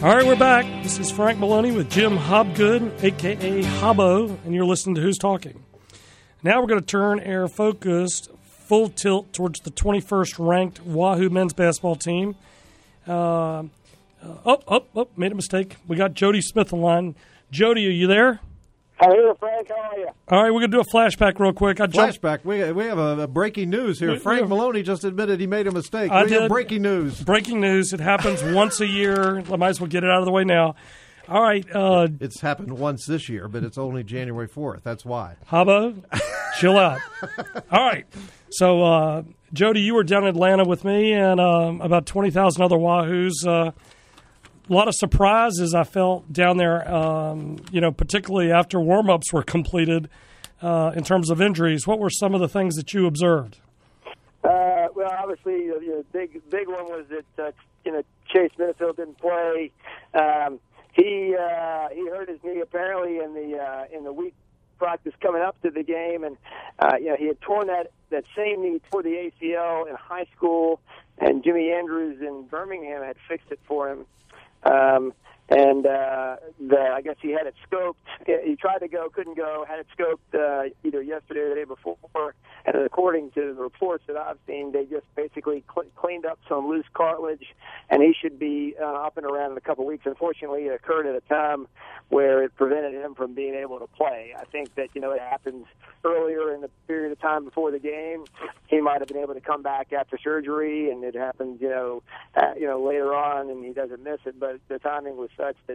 All right, we're back. This is Frank Maloney with Jim Hobgood, a.k.a. Hobbo, and you're listening to Who's Talking. Now we're going to turn our focus full tilt towards the 21st ranked Wahoo men's basketball team. Made a mistake. We got Jody Smith on the line. Jody, are you there? I'm here, Frank. How are you? All right, we're going to do a flashback real quick. Flashback. We have a breaking news here. Frank Maloney just admitted he made a mistake. We have breaking news. Breaking news. It happens once a year. I might as well get it out of the way now. All right. It's happened once this year, but it's only January 4th. That's why. Habbo, chill out. All right. So, Jody, you were down in Atlanta with me and about 20,000 other Wahoos. A lot of surprises I felt down there, particularly after warm-ups were completed in terms of injuries. What were some of the things that you observed? Well, obviously, the big one was that Chase Minifield didn't play. He hurt his knee apparently in the week practice coming up to the game, and he had torn that same knee toward the ACL in high school, and Jimmy Andrews in Birmingham had fixed it for him. I guess he had it scoped. He tried to go, couldn't go, had it scoped either yesterday or the day before. And according to the reports that I've seen, they just basically cleaned up some loose cartilage, and he should be up and around in a couple of weeks. Unfortunately, it occurred at a time where it prevented him from being able to play. I think that, it happens earlier in the period of time before the game. He might have been able to come back after surgery, and it happens, later on, and he doesn't miss it. But the timing was such that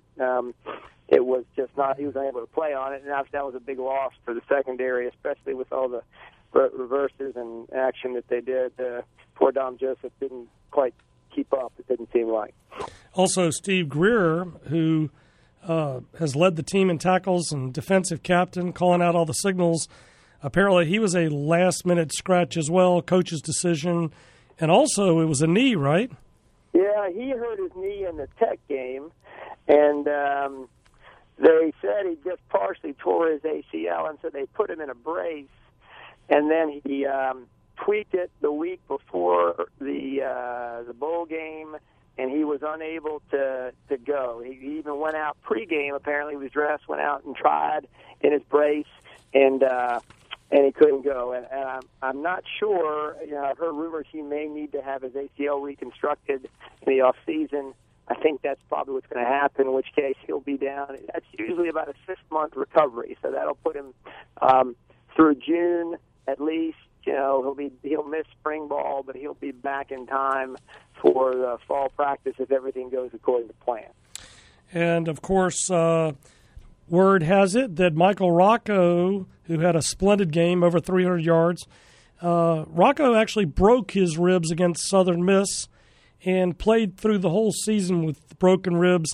it was just not, he was unable to play on it, and that was a big loss for the secondary, especially with all the reverses and action that they did. Poor Dom Joseph didn't quite keep up, it didn't seem like. Also, Steve Greer, who has led the team in tackles and defensive captain, calling out all the signals. Apparently, he was a last-minute scratch as well, coach's decision. And also, it was a knee, right? Yeah, he hurt his knee in the Tech game, and they said he just partially tore his ACL, and so they put him in a brace, and then he tweaked it the week before the bowl game, and he was unable to go. He even went out pregame. Apparently, he was dressed, went out and tried in his brace, and he couldn't go. And I'm not sure. I've heard rumors he may need to have his ACL reconstructed in the off season. I think that's probably what's going to happen, in which case he'll be down. That's usually about a 6-month recovery, so that'll put him through June at least. He'll miss spring ball, but he'll be back in time for the fall practice if everything goes according to plan. And of course, word has it that Michael Rocco, who had a splendid game, over 300 yards, Rocco actually broke his ribs against Southern Miss and played through the whole season with broken ribs,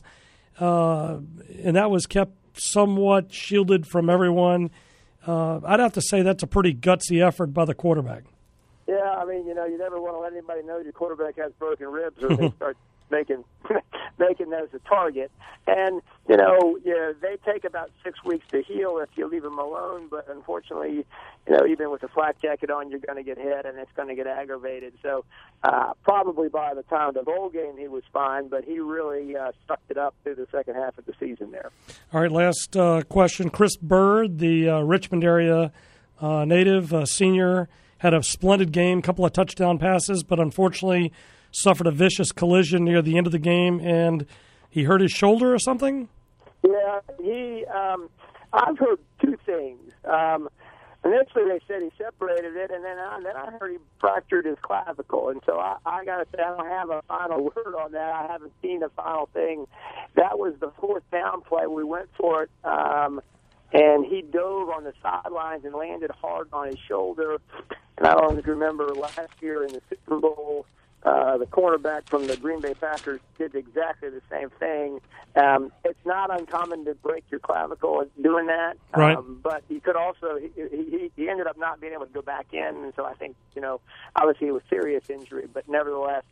and that was kept somewhat shielded from everyone. I'd have to say that's a pretty gutsy effort by the quarterback. Yeah, I mean, you never want to let anybody know your quarterback has broken ribs, or they start making those a target. And, they take about 6 weeks to heal if you leave them alone. But unfortunately, even with a flak jacket on, you're going to get hit, and it's going to get aggravated. So probably by the time of the bowl game, he was fine, but he really sucked it up through the second half of the season there. All right, last question. Chris Bird, the Richmond area native senior, had a splendid game, couple of touchdown passes, but unfortunately suffered a vicious collision near the end of the game, and he hurt his shoulder or something? Yeah, I've heard two things. Initially, they said he separated it, and then I heard he fractured his clavicle. And so I got to say, I don't have a final word on that. I haven't seen a final thing. That was the fourth down play. We went for it, and he dove on the sidelines and landed hard on his shoulder. And I don't know if you remember last year in the Super Bowl, the cornerback from the Green Bay Packers did exactly the same thing. It's not uncommon to break your clavicle doing that, right. But he could also he ended up not being able to go back in, and so I think obviously it was serious injury, but nevertheless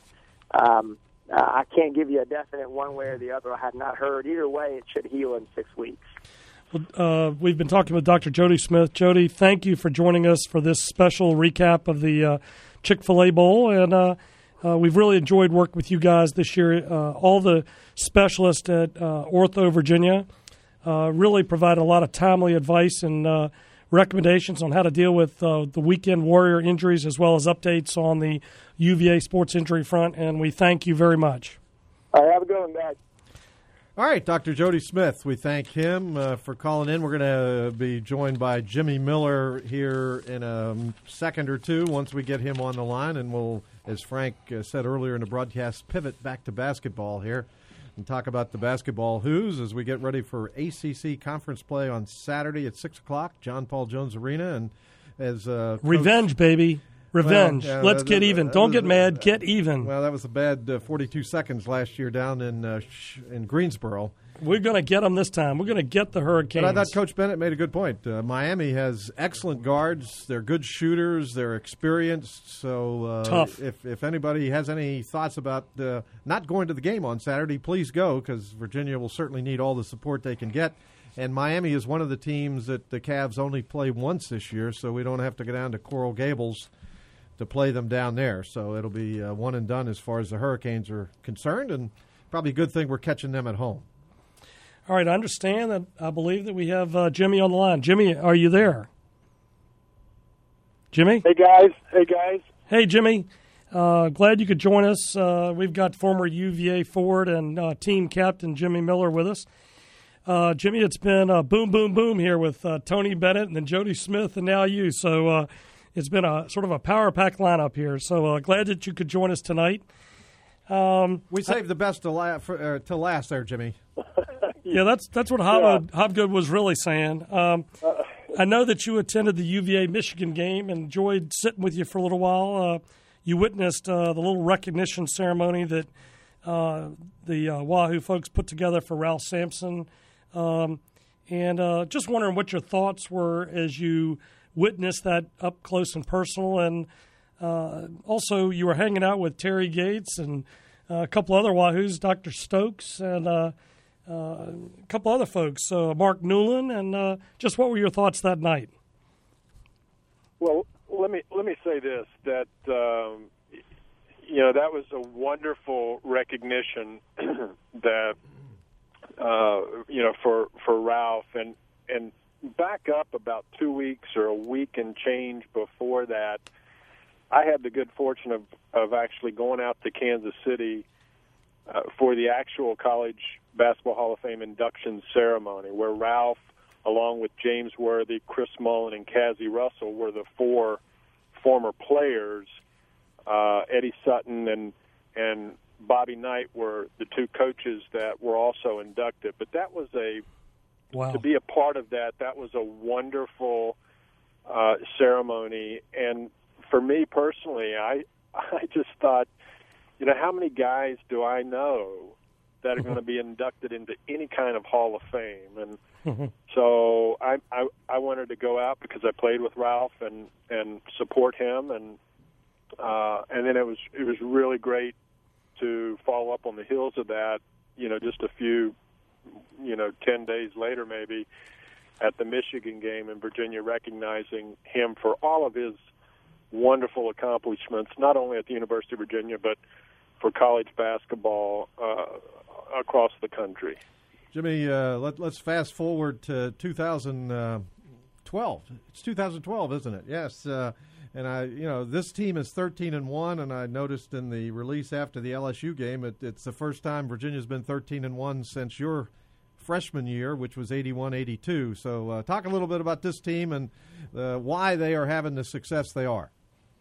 I can't give you a definite one way or the other. I have not heard either way. It should heal in 6 weeks. Well, we've been talking with Dr. Jody Smith. Jody, thank you for joining us for this special recap of the Chick-fil-A Bowl, and We've really enjoyed working with you guys this year. All the specialists at Ortho Virginia really provided a lot of timely advice and recommendations on how to deal with the weekend warrior injuries, as well as updates on the UVA sports injury front, and we thank you very much. All right, have a good one, guys. All right, Dr. Jody Smith, we thank him for calling in. We're going to be joined by Jimmy Miller here in a second or two once we get him on the line, and we'll, as Frank said earlier in the broadcast, pivot back to basketball here and talk about the basketball Who's as we get ready for ACC conference play on Saturday at 6 o'clock, John Paul Jones Arena. And as revenge, baby. Revenge. Well, let's get even. Don't get mad. Get even. Well, that was a bad 42 seconds last year down in Greensboro. We're going to get them this time. We're going to get the Hurricanes. But I thought Coach Bennett made a good point. Miami has excellent guards. They're good shooters. They're experienced. So tough. If anybody has any thoughts about not going to the game on Saturday, please go, because Virginia will certainly need all the support they can get. And Miami is one of the teams that the Cavs only play once this year, so we don't have to go down to Coral Gables to play them down there. So it'll be one and done as far as the Hurricanes are concerned, and probably a good thing we're catching them at home. All right, I understand that. I believe that we have Jimmy on the line. Jimmy, are you there? Jimmy? Hey, guys. Hey, Jimmy. Glad you could join us. We've got former UVA forward and team captain Jimmy Miller with us. Jimmy, it's been boom, boom, boom here with Tony Bennett and then Jody Smith and now you. So it's been a sort of a power pack lineup here. So glad that you could join us tonight. We saved the best to last there, Jimmy. Yeah, that's what Hobgood was really saying. I know that you attended the UVA-Michigan game and enjoyed sitting with you for a little while. You witnessed the little recognition ceremony that the Wahoo folks put together for Ralph Sampson. And just wondering what your thoughts were as you witnessed that up close and personal. And also you were hanging out with Terry Gates and a couple other Wahoos, Dr. Stokes, and a couple other folks, Mark Newland, and just what were your thoughts that night? Well, let me say this, that that was a wonderful recognition that for Ralph, and back up about 2 weeks or a week and change before that, I had the good fortune of actually going out to Kansas City for the actual College Basketball Hall of Fame induction ceremony, where Ralph, along with James Worthy, Chris Mullin, and Cazzie Russell, were the four former players. Eddie Sutton and Bobby Knight were the two coaches that were also inducted. But that was to be a part of that was a wonderful ceremony. And for me personally, I just thought, how many guys do I know that are going to be inducted into any kind of Hall of Fame? And so I wanted to go out because I played with Ralph and support him, and then it was really great to follow up on the heels of that, just a few, 10 days later maybe, at the Michigan game in Virginia, recognizing him for all of his wonderful accomplishments, not only at the University of Virginia, but for college basketball across the country. Jimmy, let's fast forward to 2012. It's 2012, isn't it? Yes. And this team is 13-1, and I noticed in the release after the LSU game, it's the first time Virginia's been 13-1 since your freshman year, which was 81-82. So talk a little bit about this team and why they are having the success they are.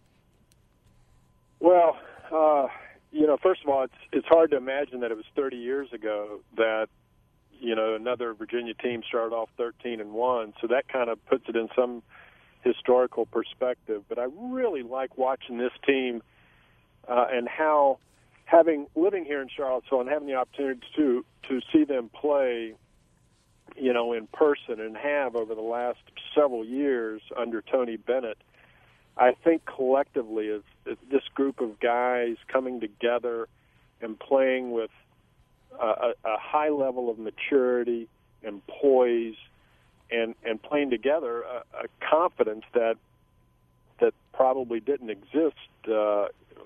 Well, first of all, it's hard to imagine that it was 30 years ago that, another Virginia team started off 13-1. So that kind of puts it in some historical perspective. But I really like watching this team and how, living here in Charlottesville and having the opportunity to see them play, in person, and have over the last several years under Tony Bennett. I think collectively is this group of guys coming together and playing with a high level of maturity and poise, and playing together a confidence that probably didn't exist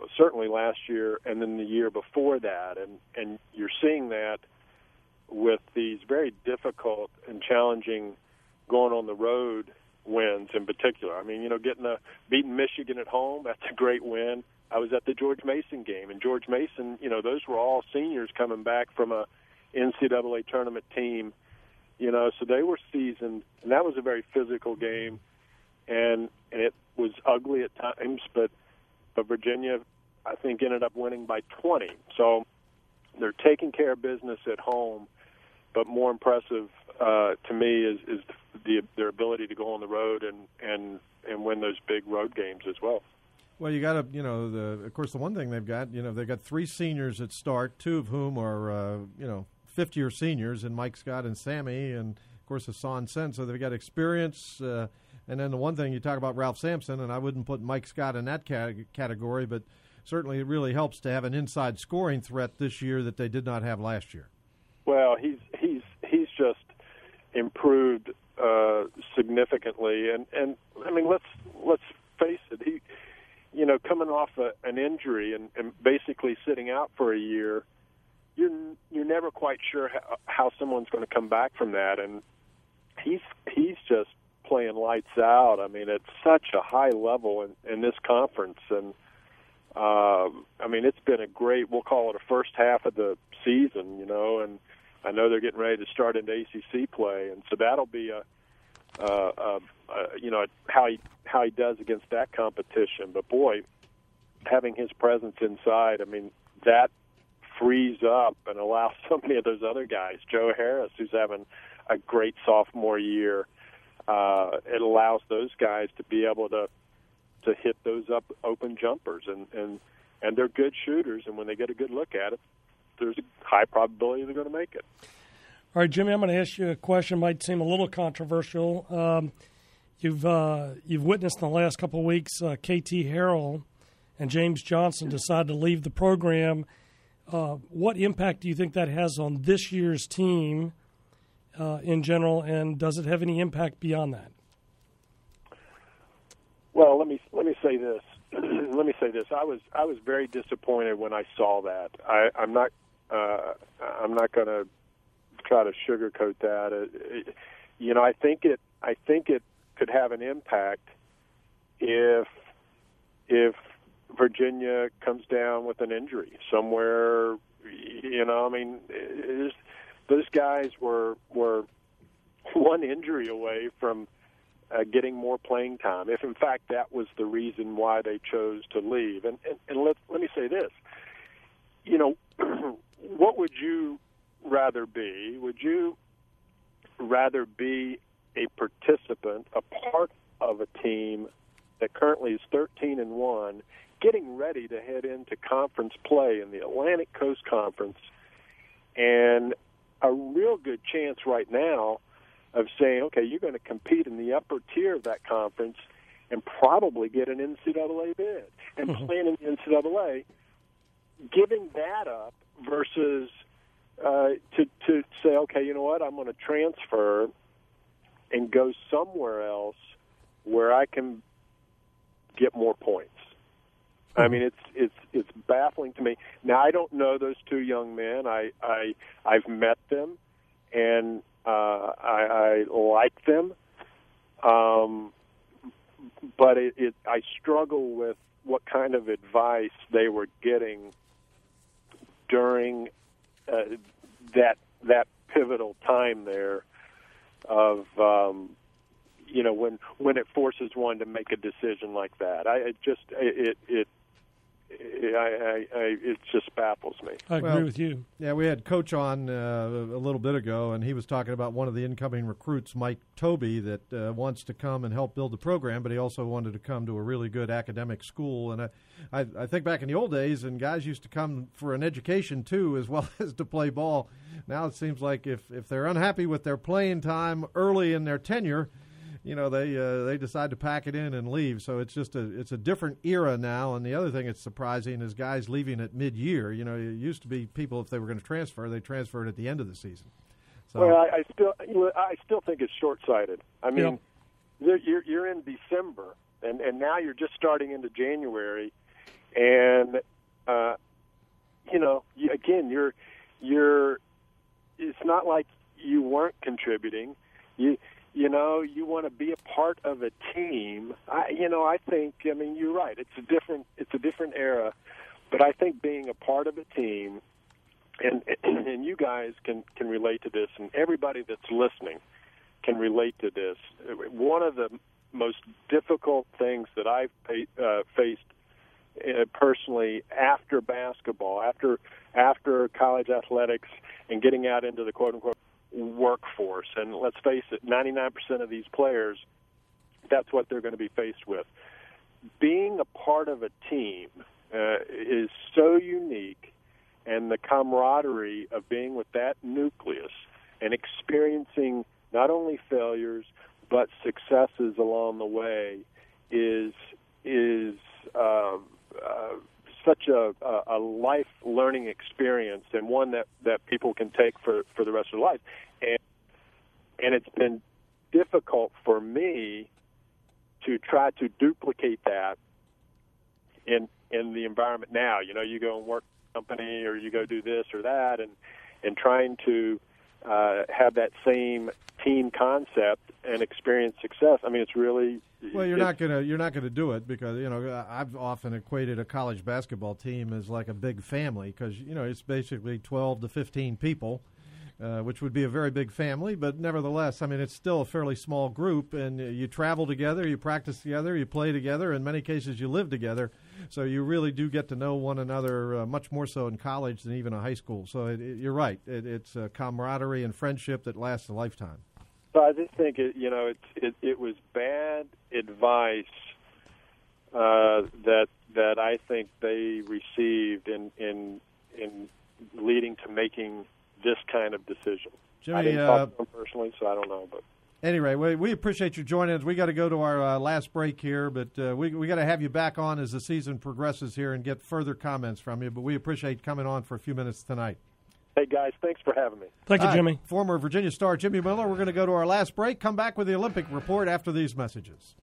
certainly last year and then the year before that. And you're seeing that with these very difficult and challenging going on the road wins in particular. I mean, beating Michigan at home, that's a great win. I was at the George Mason game, and George Mason, those were all seniors coming back from a NCAA tournament team, so they were seasoned, and that was a very physical game, and it was ugly at times, but Virginia, I think, ended up winning by 20. So they're taking care of business at home, but more impressive to me is their ability to go on the road and win those big road games as well. Well, you got to, of course, the one thing they've got, they've got 3 seniors at start, 2 of whom are, fifth-year seniors, and Mike Scott and Sammy, and, of course, Hassan Sen. So they've got experience. And then the one thing you talk about Ralph Sampson, and I wouldn't put Mike Scott in that category, but certainly it really helps to have an inside scoring threat this year that they did not have last year. Well, he's just improved significantly, and I mean let's face it, he coming off an injury and basically sitting out for a year, you're never quite sure how someone's going to come back from that, and he's just playing lights out. I mean, at such a high level in this conference, and I mean, it's been a great, we'll call it a first half of the season, and I know they're getting ready to start into ACC play, and so that'll be how he does against that competition. But boy, having his presence inside, I mean, that frees up and allows so many of those other guys, Joe Harris, who's having a great sophomore year, it allows those guys to be able to hit those open jumpers, and they're good shooters, and when they get a good look at it, there's a high probability they're going to make it. All right, Jimmy, I'm going to ask you a question. Might seem a little controversial. You've witnessed in the last couple of weeks KT Harrell and James Johnson decide to leave the program. What impact do you think that has on this year's team in general, and does it have any impact beyond that? Well, let me say this. Let me say this. I was very disappointed when I saw that. I'm not going to try to sugarcoat that. I think it could have an impact if Virginia comes down with an injury somewhere. I mean, those guys were one injury away from getting more playing time, if in fact that was the reason why they chose to leave. And let me say this, what would you rather be? Would you rather be a participant, a part of a team that currently is 13-1, getting ready to head into conference play in the Atlantic Coast Conference, and a real good chance right now of saying, okay, you're going to compete in the upper tier of that conference and probably get an NCAA bid and playing in the NCAA, giving that up versus to say, okay, you know what, I'm going to transfer and go somewhere else where I can get more points. I mean, it's baffling to me. Now, I don't know those two young men. I've met them, and I like them, but I struggle with what kind of advice they were getting during that pivotal time there of when it forces one to make a decision like that. It just baffles me. I agree with you. Yeah, we had Coach on a little bit ago, and he was talking about one of the incoming recruits, Mike Tobey, that wants to come and help build the program, but he also wanted to come to a really good academic school. And I think back in the old days, and guys used to come for an education too, as well as to play ball. Now it seems like if they're unhappy with their playing time early in their tenure, they decide to pack it in and leave. So it's just it's a different era now. And the other thing that's surprising is guys leaving at mid-year. It used to be people, if they were going to transfer, they transferred at the end of the season. So, well, I still think it's short-sighted. I mean, you're in December, and now you're just starting into January, And you're. It's not like you weren't contributing. You want to be a part of a team. I think. I mean, you're right. It's a different era, but I think being a part of a team, and you guys can relate to this, and everybody that's listening can relate to this. One of the most difficult things that I've faced personally after basketball, after college athletics, and getting out into the quote-unquote workforce. And let's face it, 99% of these players, that's what they're going to be faced with. Being a part of a team is so unique, and the camaraderie of being with that nucleus and experiencing not only failures but successes along the way is such a life learning experience, and one that people can take for the rest of their life. And it's been difficult for me to try to duplicate that in the environment now. You go and work for a company, or you go do this or that, and trying to have that same team concept and experience success. I mean, it's really well. You're not gonna do it because I've often equated a college basketball team as like a big family because it's basically 12 to 15 people, which would be a very big family. But nevertheless, I mean, it's still a fairly small group, and you travel together, you practice together, you play together. In many cases, you live together. So you really do get to know one another much more so in college than even a high school. So you're right. It's a camaraderie and friendship that lasts a lifetime. So I just think it was bad advice that I think they received in leading to making this kind of decision. Jimmy, I didn't talk to them personally, so I don't know, but. Anyway, we appreciate you joining us. We got to go to our last break here, but we got to have you back on as the season progresses here and get further comments from you. But we appreciate coming on for a few minutes tonight. Hey, guys, thanks for having me. Thank you, Jimmy. Former Virginia star Jimmy Miller. We're going to go to our last break, come back with the Olympic report after these messages.